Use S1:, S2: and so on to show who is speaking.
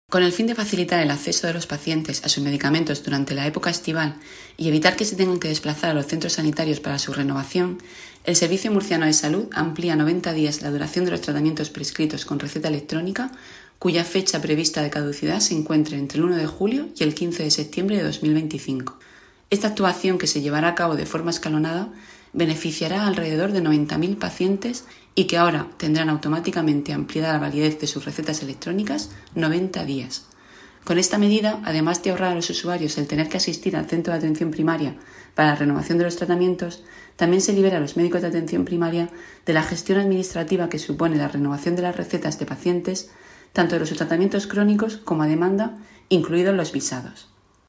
S1: Con el fin de facilitar el acceso de los pacientes a sus medicamentos durante la época estival y evitar que se tengan que desplazar a los centros sanitarios para su renovación, el Servicio Murciano de Salud amplía 90 días la duración de los tratamientos prescritos con receta electrónica, cuya fecha prevista de caducidad se encuentre entre el 1 de julio y el 15 de septiembre de 2025. Esta actuación, que se llevará a cabo de forma escalonada, beneficiará a alrededor de 90.000 pacientes y que ahora tendrán automáticamente ampliada la validez de sus recetas electrónicas 90 días. Con esta medida, además de ahorrar a los usuarios el tener que asistir al centro de atención primaria para la renovación de los tratamientos, también se libera a los médicos de atención primaria de la gestión administrativa que supone la renovación de las recetas de pacientes, tanto de los tratamientos crónicos como a demanda, incluidos los visados.